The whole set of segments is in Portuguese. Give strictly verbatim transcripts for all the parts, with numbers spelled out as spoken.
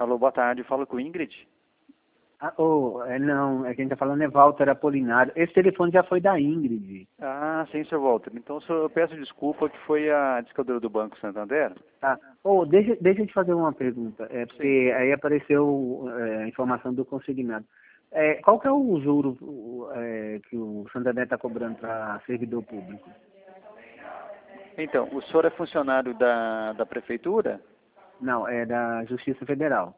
Alô, boa tarde, falo com Ingrid. Ah, oh, é, não, é quem está falando é Walter Apolinário. Esse telefone já foi da Ingrid. Ah, sim, senhor Walter. Então, senhor, eu peço desculpa que foi a discadora do Banco Santander. Tá. Oh, deixa, deixa eu te fazer uma pergunta, é, porque sim. Aí apareceu é, a informação do consignado. É, qual que é o juro é, que o Santander está cobrando para servidor público? Então, o senhor é funcionário da, da prefeitura? Não, é da Justiça Federal.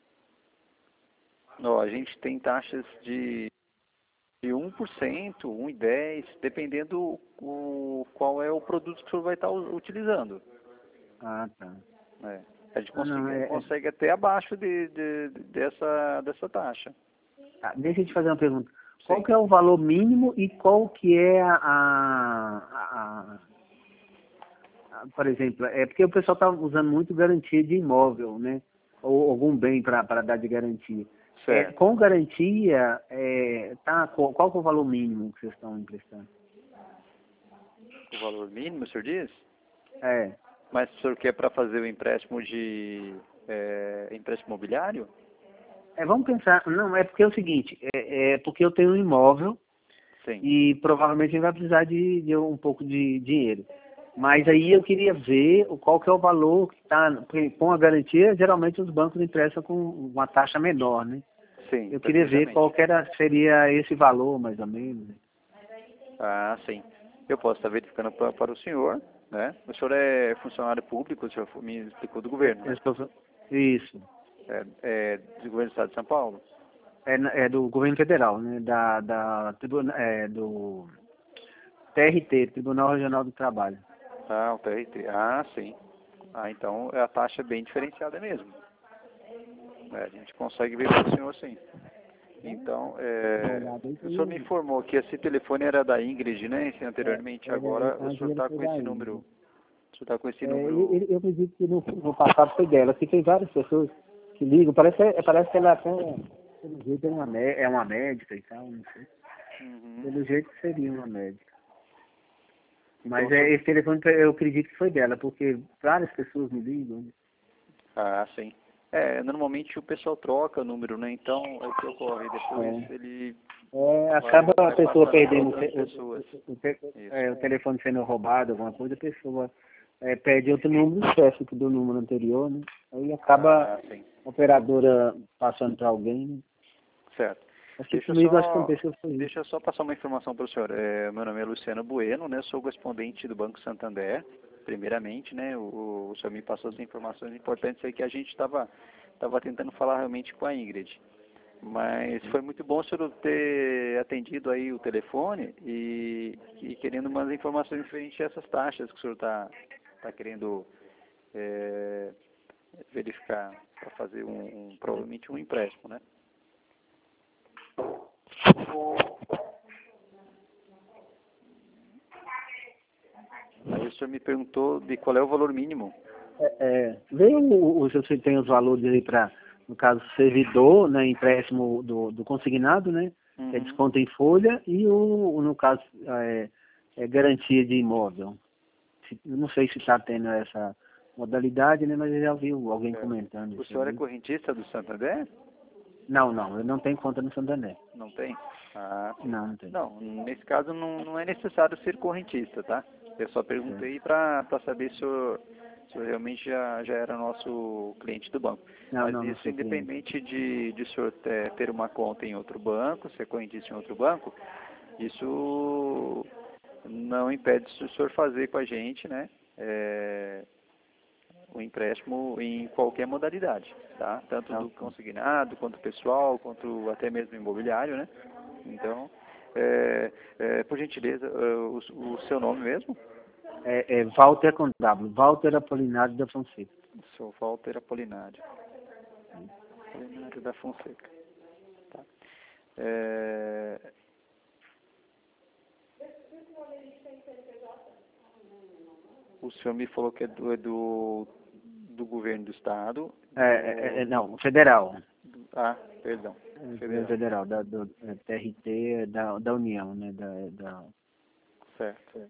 Ó, a gente tem taxas de, de um por cento, um vírgula dez por cento, dependendo o, qual é o produto que o senhor vai estar utilizando. Ah, tá. É. A gente Ah, consegue, não, é, consegue até abaixo de, de, de- dessa, dessa taxa. tá, deixa eu te fazer uma pergunta. Qual Sim. que é o valor mínimo e qual que é a, a, a- a- por exemplo, é porque o pessoal está usando muito garantia de imóvel, né? Ou algum bem para dar de garantia. É, Certo. com garantia, é, tá, qual, qual que é o valor mínimo que vocês estão emprestando? O valor mínimo, o senhor diz? É, Mas o senhor quer para fazer o empréstimo de é, empréstimo imobiliário? é, vamos pensar, não, é porque é o seguinte, é, é porque eu tenho um imóvel Sim. e provavelmente a gente vai precisar de, de um pouco de dinheiro. Mas aí eu queria ver o- qual que é o valor que está, com a garantia, geralmente os bancos emprestam com uma taxa menor, né? Sim, Eu queria ver perfeitamente. qual que era, seria esse valor, mais ou menos. Né? Ah, sim. Eu posso estar verificando pra, para o senhor, né? O senhor é funcionário público, o senhor me explicou do governo, Eu né? estou- Isso. É, é do governo do estado de São Paulo? É, na- é do governo federal, né? Da, da, tribuna- é, do T R T, Tribunal Regional do Trabalho. Ah, o T R T. Ah, sim. Ah, então a taxa é bem diferenciada mesmo. É, a gente consegue ver para o senhor, sim. Então, é, o senhor me informou que esse telefone era da Ingrid, né? Esse anteriormente. Agora o senhor está com esse número. O senhor está com esse É, número. ele- eu acredito que no, no passado foi dela, que tem várias pessoas que ligam, parece, parece que ela até, pelo jeito, é uma, mé- é uma médica e tal, não sei. Uhum. Pelo jeito seria uma médica. Então, Mas o é, senhor... esse telefone eu acredito que foi dela, porque várias pessoas me ligam. Ah, sim. É, normalmente o pessoal troca o número, né? Então, é o que ocorre. Depois É. ele É, vai, acaba a vai pessoa passando para perdendo o, outras te- pessoas. o, o, te- Isso. é, o telefone sendo roubado, alguma coisa, a pessoa é, perde outro número, esquece do número anterior, né? Aí acaba Ah, sim. a operadora passando para alguém, né? Certo. Acho que Deixa eu comigo acho que só, aconteceu foi isso. deixa eu só passar uma informação para o senhor. É, meu nome é Luciano Bueno, né? Sou correspondente do Banco Santander. Primeiramente, né? O, o senhor me passou as informações importantes aí que a gente estava tava tentando falar realmente com a Ingrid. Mas foi muito bom o senhor ter atendido aí o telefone e, e querendo umas informações referentes a essas taxas que o senhor está tá querendo é, verificar para fazer um, um, provavelmente um empréstimo, né? Aí o senhor me perguntou de qual é o valor mínimo. É, é, vê o, o, se você tem os valores aí para, no caso, servidor, né, empréstimo do, do consignado, né, que é Uhum. desconto em folha, e o, o, no caso, é, é garantia de imóvel. Se- eu não sei se está tendo essa modalidade, né, mas eu já vi alguém Certo. comentando O isso senhor é aí. correntista do Santander? Não, não, eu não tenho conta no Santander. Não tem? Ah, sim. Não, não tenho. Não, nesse caso não, não é necessário ser correntista, tá? Eu só perguntei para saber se o, se o senhor realmente já, já era nosso cliente do banco. Não, Mas não, não isso, sou cliente. independente de, de o senhor ter, ter uma conta em outro banco, ser correntista em outro banco, isso não impede se o senhor fazer com a gente, né? É, o empréstimo em qualquer modalidade, tá? Tanto Tá, do ok. consignado, quanto pessoal, quanto até mesmo imobiliário, né? Então, é, é, por gentileza, é, o, o seu nome mesmo? É, é Walter com W, Walter Apolinário da Fonseca. Sou Walter Apolinário. Apolinário da Fonseca. Tá. É, o senhor me falou que é do, é do, do governo do estado. É, é, é, não, federal. Do, ah, perdão. É, Federal. federal, da, do é, T R T da, da União, né? Da, da... Certo.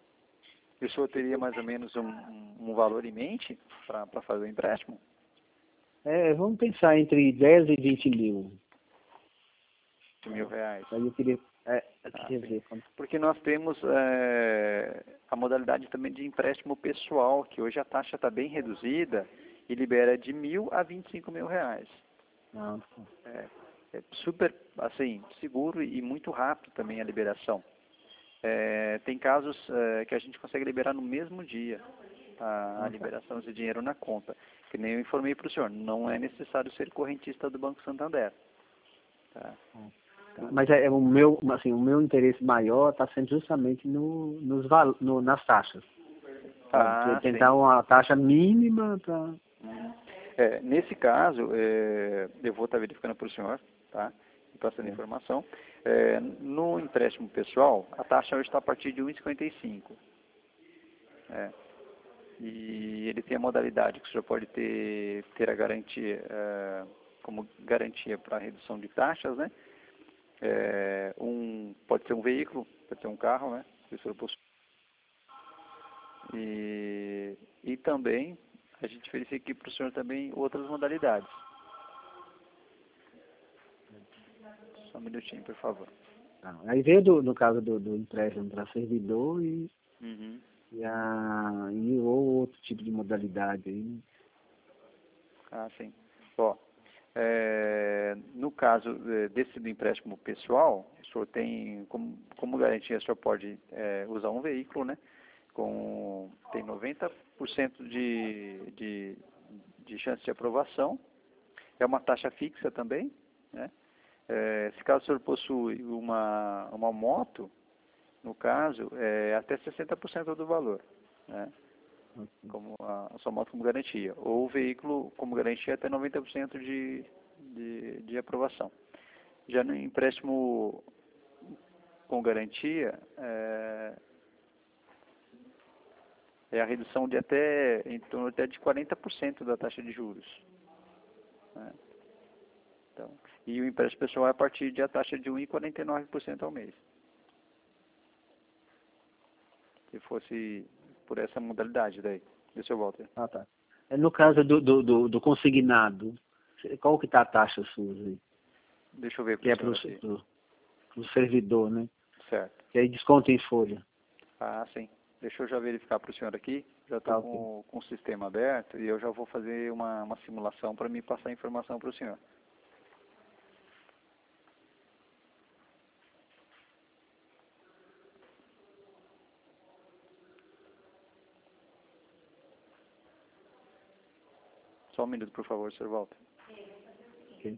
E o senhor teria mais ou menos um, um valor em mente para fazer o empréstimo? É, vamos pensar entre dez e vinte mil. Mil reais. Aí eu queria, é, eu Ah, queria sim. ver quanto. Porque nós temos é, a modalidade também de empréstimo pessoal, que hoje a taxa está bem reduzida e libera de mil a vinte e cinco mil reais. Não, É, é super, assim, seguro e muito rápido também a liberação. É, tem casos é, que a gente consegue liberar no mesmo dia a, a liberação de dinheiro na conta. Que nem eu informei para o senhor, não é necessário ser correntista do Banco Santander. Tá? mas é, é o meu, assim, o meu interesse maior está sendo justamente no, nos val, no, nas taxas. Ah, Tentar sim. uma taxa mínima para. Uhum. É, nesse caso, é, eu vou estar verificando para o senhor, tá? E passando É. informação. É, no empréstimo pessoal, a taxa hoje está a partir de um vírgula cinquenta e cinco. É. E ele tem a modalidade que o senhor pode ter, ter a garantia, é, como garantia para a redução de taxas, né? É, um, pode ser um veículo, pode ser um carro, né? Se o senhor possui. E, e também a gente verifica aqui para o senhor também outras modalidades. Só um minutinho, por favor. Ah, aí veio do, no caso do, do empréstimo para servidor e, Uhum. e, a, e ou outro tipo de modalidade aí. Ah, sim. Ó, é, no caso é, desse do empréstimo pessoal, o senhor tem, como, como garantia, o senhor pode é, usar um veículo, né? Com, tem noventa por cento de, de, de chance de aprovação. É uma taxa fixa também, né? É, se caso o senhor possui uma, uma moto, no caso, é até sessenta por cento do valor, né? Como a, a sua moto como garantia. Ou o veículo como garantia até noventa por cento de, de, de aprovação. Já no empréstimo com garantia, é, é a redução de até, em torno até de quarenta por cento da taxa de juros, né? Então, e o empréstimo pessoal é a partir de a taxa de um vírgula quarenta e nove por cento ao mês. Se fosse por essa modalidade daí. Deixa eu voltar. Ah, tá. É, no caso do, do, do, do consignado, qual que está a taxa sua aí? Deixa eu ver Que para é o para senhor aqui. o servidor, né? Certo. Que aí desconta em folha. Ah, sim. Deixa eu já verificar para o senhor aqui. Já estou Tá, ok. com, com o sistema aberto e eu já vou fazer uma, uma simulação para me passar a informação para o senhor. Só um minuto, por favor, senhor Walter. Ok.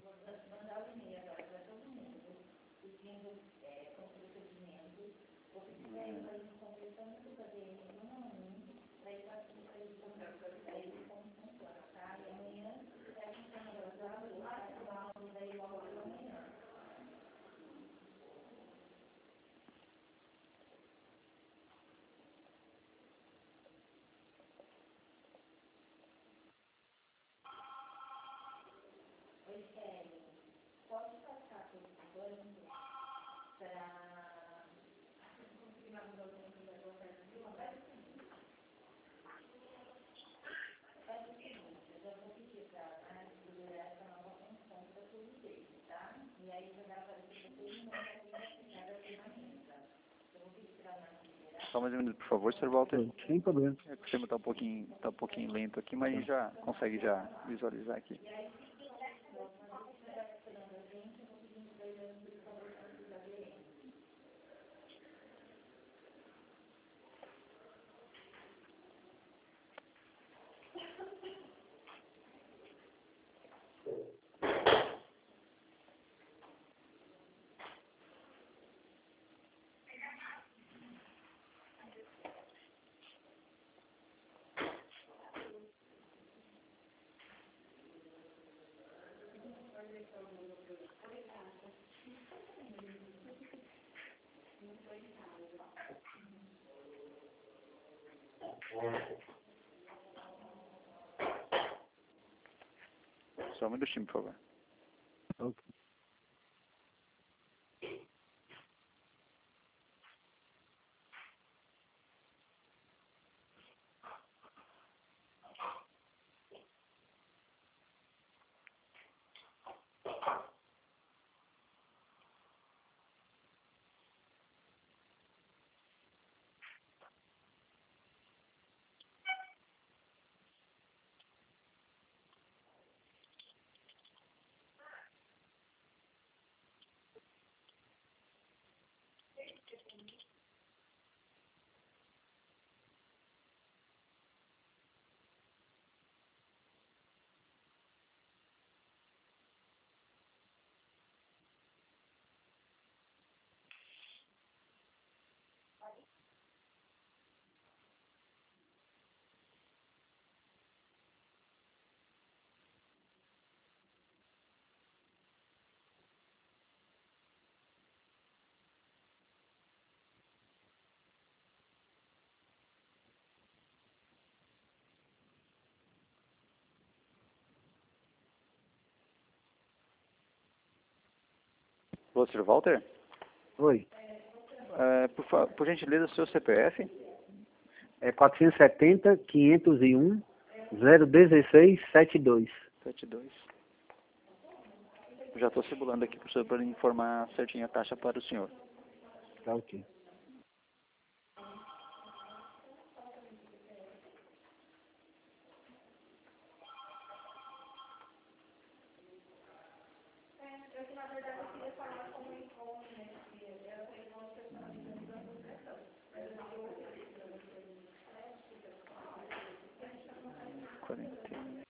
Só mais um minuto, por favor, senhor Walter. Sem problema. É que o sistema está um pouquinho, tá um pouquinho lento aqui, mas a gente já consegue já visualizar aqui. Só um minutinho, por favor. Ok. Ô, senhor Walter? Oi. É, por, fa- por gentileza, seu C P F? É quatrocentos e setenta, quinhentos e um, zero dezesseis, setenta e dois. setenta e dois. Já estou simulando aqui para o senhor para informar certinho a taxa para o senhor. Tá ok. quarenta e um.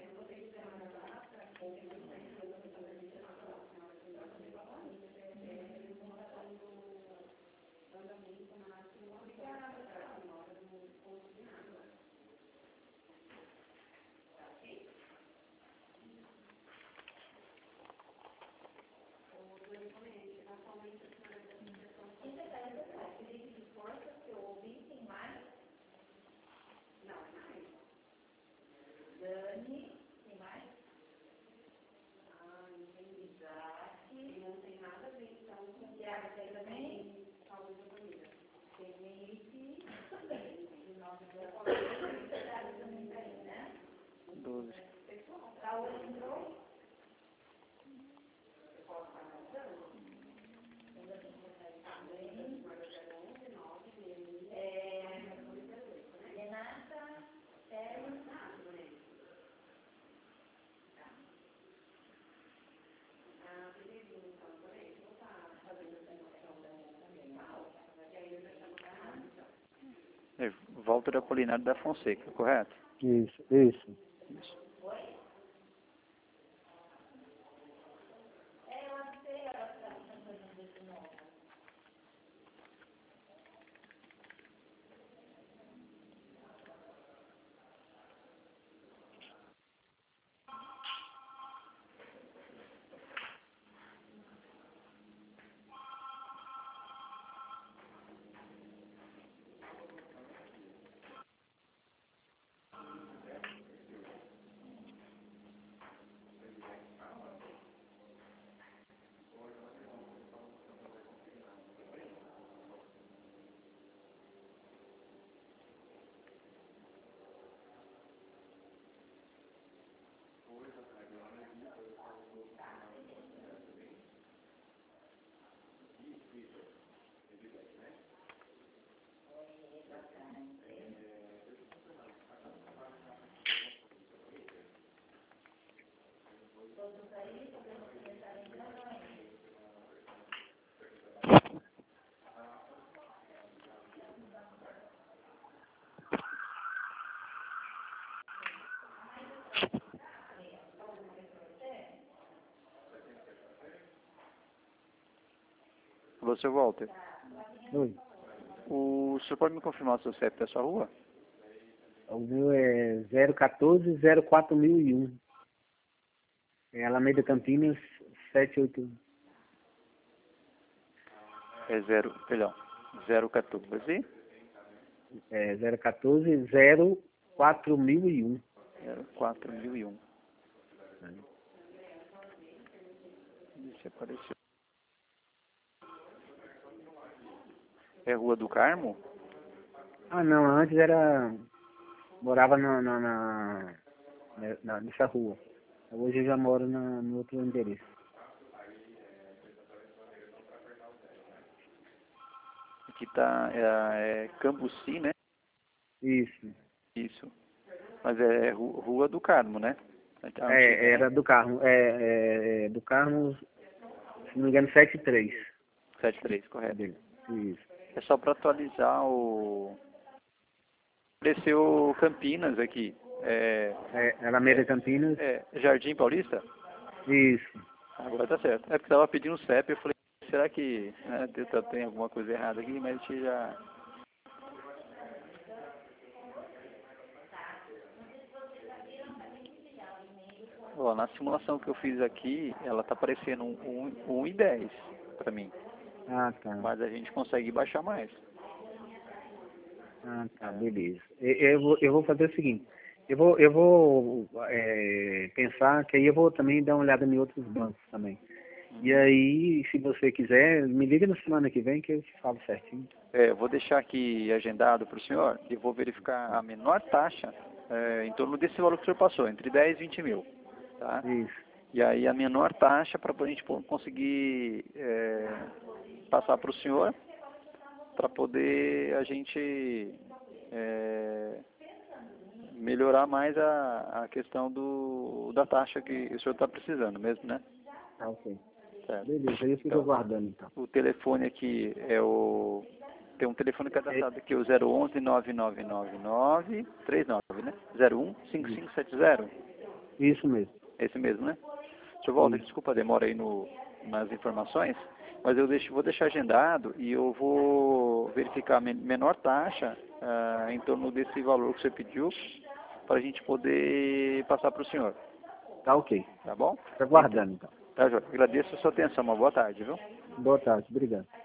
doze. É, Walter Apolinário da Fonseca, correto? Isso, isso. Isso. Alô, seu Walter. Oi. O senhor pode me confirmar o seu C E P da sua rua? O meu é zero quatorze, zero quatro mil e um. É Alameda Campinas, setecentos e oitenta e um. É zero, perdão, zero quatorze, É zero quatorze, zero quatro mil e um. zero quatro mil e um. Deixa eu aparecer. É Rua do Carmo? Ah, não, antes era... Morava na, na, na, na- nessa rua. Hoje eu já moro na, no outro endereço. Aqui tá, é, é Cambuci, né? Isso. Isso. Mas é Ru- Rua do Carmo, né? A antiga, É, né? era do Carmo. É, é, é do Carmo, se não me engano, setenta e três. setenta e três, correto. Dele. Isso. É só para atualizar o... Apareceu Campinas aqui. É, É, Alameda Campinas. é Jardim Paulista? Isso. Agora tá certo. É porque tava pedindo o C E P, eu falei, será que né, tem tem alguma coisa errada aqui, mas a gente já... Ó, na simulação que eu fiz aqui, ela tá aparecendo um, um, um e dez para mim. Ah, tá. Mas a gente consegue baixar mais. Ah, tá, beleza. Eu, eu, vou, eu vou fazer o seguinte. Eu vou, eu vou é, pensar que aí eu vou também dar uma olhada em outros bancos também. E aí, se você quiser, me liga na semana que vem que eu te falo certinho. É, eu vou deixar aqui agendado para o senhor e vou verificar a menor taxa é, em torno desse valor que o senhor passou, entre dez e vinte mil. Tá? Isso. E aí a menor taxa para a gente conseguir é, passar para o senhor, para poder a gente é, melhorar mais a, a questão do, da taxa que o senhor está precisando mesmo, né? Tá, ok. Certo. Beleza, aí eu fico Então, aguardando então. o telefone aqui é o... Tem um telefone cadastrado aqui, o zero onze, nove nove nove nove, três nove, né? zero um, cinco cinco sete zero. Isso mesmo. Esse mesmo, né? Senhor Walter, Isso. desculpa a demora aí no, nas informações, mas eu deixo, vou deixar agendado e eu vou verificar a menor taxa ah, em torno desse valor que você pediu para a gente poder passar para o senhor. Tá, ok. Tá bom? Fico aguardando então. Tá, Jorge. Agradeço a sua atenção. Uma boa tarde, viu? Boa tarde, obrigado.